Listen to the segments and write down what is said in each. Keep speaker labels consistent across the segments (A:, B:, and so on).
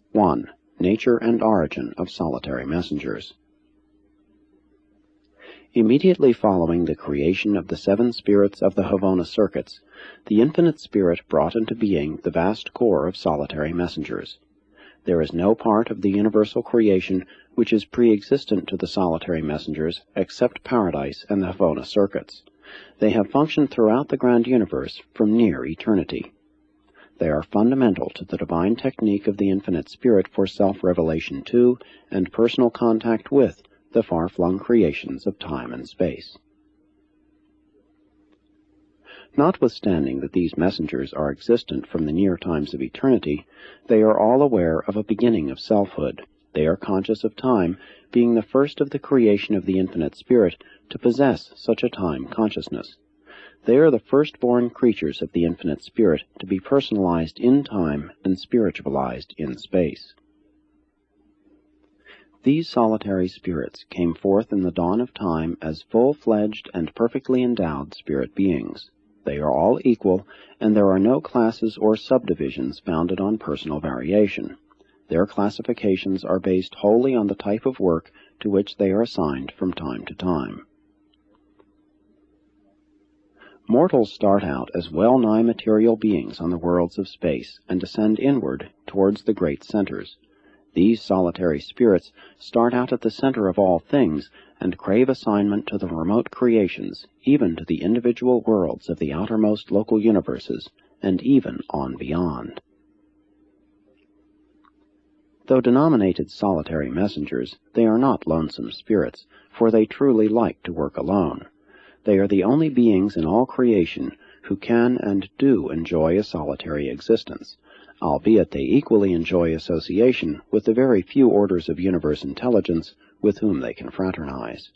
A: 1. Nature and origin of solitary messengers. Immediately following the creation of the 7 spirits of the Havona circuits, the Infinite Spirit brought into being the vast core of solitary messengers. There is no part of the universal creation which is pre-existent to the solitary messengers except Paradise and the Havona circuits. They have functioned throughout the grand universe from near eternity. They are fundamental to the divine technique of the Infinite Spirit for self-revelation to and personal contact with the far-flung creations of time and space. Notwithstanding that these messengers are existent from the near times of eternity, they are all aware of a beginning of selfhood. They are conscious of time, being the first of the creation of the Infinite Spirit to possess such a time consciousness. They are the firstborn creatures of the Infinite Spirit to be personalized in time and spiritualized in space. These solitary spirits came forth in the dawn of time as full-fledged and perfectly endowed spirit beings. They are all equal, and there are no classes or subdivisions founded on personal variation. Their classifications are based wholly on the type of work to which they are assigned from time to time. Mortals start out as well-nigh material beings on the worlds of space and descend inward towards the great centers. These solitary spirits start out at the center of all things and crave assignment to the remote creations, even to the individual worlds of the outermost local universes, and even on beyond. Though denominated solitary messengers, they are not lonesome spirits, for they truly like to work alone. They are the only beings in all creation who can and do enjoy a solitary existence, albeit they equally enjoy association with the very few orders of universe intelligence with whom they can fraternize.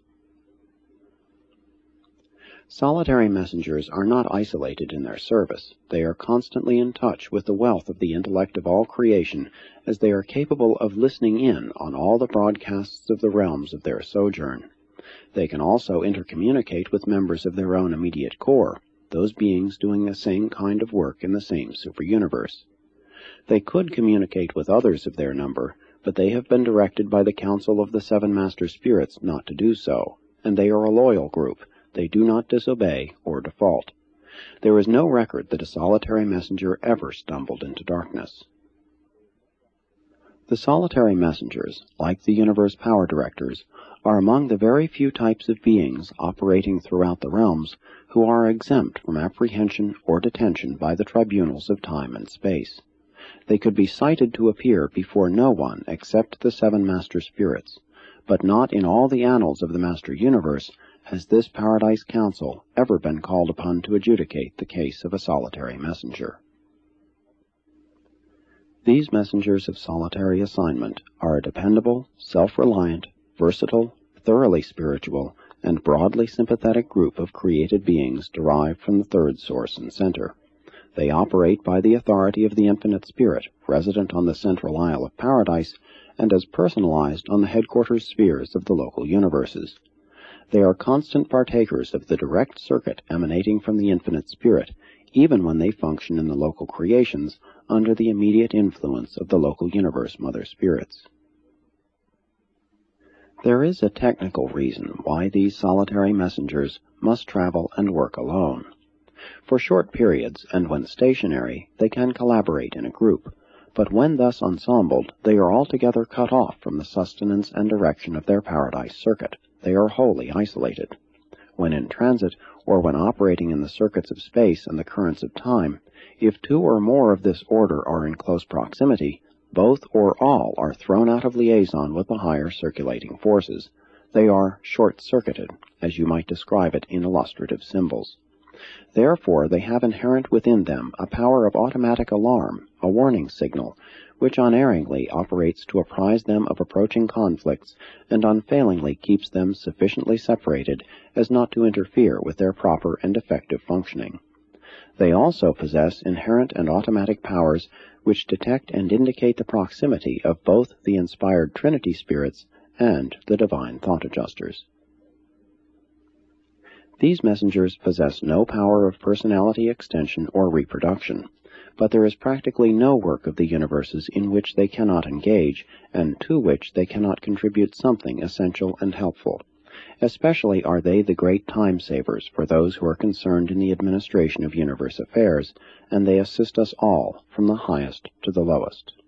A: Solitary messengers are not isolated in their service. They are constantly in touch with the wealth of the intellect of all creation, as they are capable of listening in on all the broadcasts of the realms of their sojourn. They can also intercommunicate with members of their own immediate core, those beings doing the same kind of work in the same superuniverse. They could communicate with others of their number, but they have been directed by the Council of the 7 Master Spirits not to do so, and they are a loyal group. They do not disobey or default. There is no record that a solitary messenger ever stumbled into darkness. The solitary messengers, like the universe power directors, are among the very few types of beings operating throughout the realms who are exempt from apprehension or detention by the tribunals of time and space. They could be cited to appear before no one except the 7 Master Spirits, but not in all the annals of the Master Universe has this Paradise Council ever been called upon to adjudicate the case of a solitary messenger. These messengers of solitary assignment are a dependable, self-reliant, versatile, thoroughly spiritual, and broadly sympathetic group of created beings derived from the third source and center. They operate by the authority of the Infinite Spirit, resident on the central isle of Paradise, and as personalized on the headquarters spheres of the local universes. They are constant partakers of the direct circuit emanating from the Infinite Spirit, even when they function in the local creations under the immediate influence of the local universe mother spirits. There is a technical reason why these solitary messengers must travel and work alone. For short periods, and when stationary, they can collaborate in a group, but when thus ensembled, they are altogether cut off from the sustenance and direction of their Paradise circuit. They are wholly isolated. When in transit, or when operating in the circuits of space and the currents of time, if 2 or more of this order are in close proximity, both or all are thrown out of liaison with the higher circulating forces. They are short-circuited, as you might describe it in illustrative symbols. Therefore, they have inherent within them a power of automatic alarm, a warning signal, which unerringly operates to apprise them of approaching conflicts and unfailingly keeps them sufficiently separated as not to interfere with their proper and effective functioning. They also possess inherent and automatic powers which detect and indicate the proximity of both the inspired Trinity spirits and the divine thought adjusters. These messengers possess no power of personality extension or reproduction, but there is practically no work of the universes in which they cannot engage, and to which they cannot contribute something essential and helpful. Especially are they the great time-savers for those who are concerned in the administration of universe affairs, and they assist us all, from the highest to the lowest.